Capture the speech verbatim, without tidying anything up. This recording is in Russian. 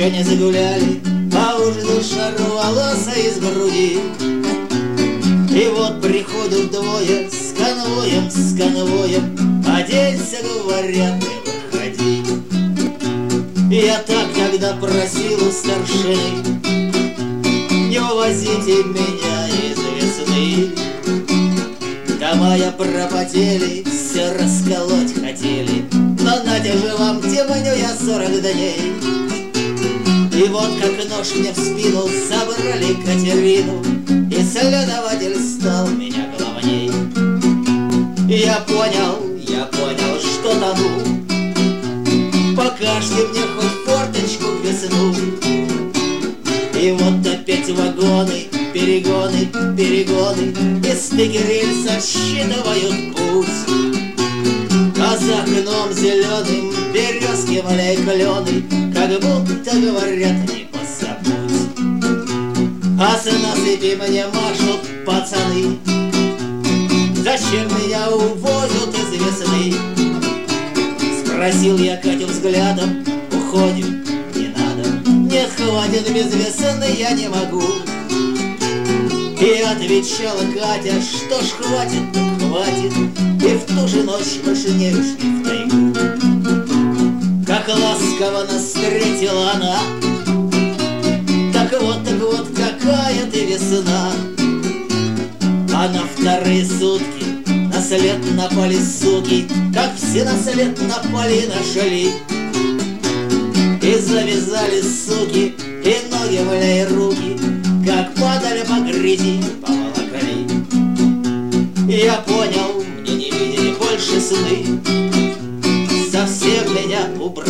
еще не загуляли, а уж душа рвалась из груди. И вот приходят двое с конвоем, с конвоем, оденься, говорят, и выходи. Я так тогда просил у старшины: не увозите меня из весны. Дома я пропотели, все расколоть хотели, но нате же вам, темню я сорок дней. И вот как нож мне в спину забрали Катерину, и следователь стал меня главней. Я понял, я понял, что тону, покажите мне хоть форточку в весну. И вот опять вагоны, перегоны, перегоны, и стыки рельс отсчитывают путь. А за окном зеленым березки, валяй клены, как будто говорят, не позабудь. А с насыпи мне машут пацаны: зачем меня увозят из весны? Спросил я Катю взглядом: уходим, не надо, не хватит, без весны я не могу. И отвечала Катя: что ж, хватит, так хватит. И в ту же ночь мы же не ушли в тайгу. Как ласково нас встретила она: так вот, так вот, какая ты весна. А на вторые сутки на след напали суки, как все на след напали, нашли. И завязали суки, и ноги, валяй, руки, как падали по грязи, поволокли. Я понял, мне не видели больше сны, совсем меня убрали.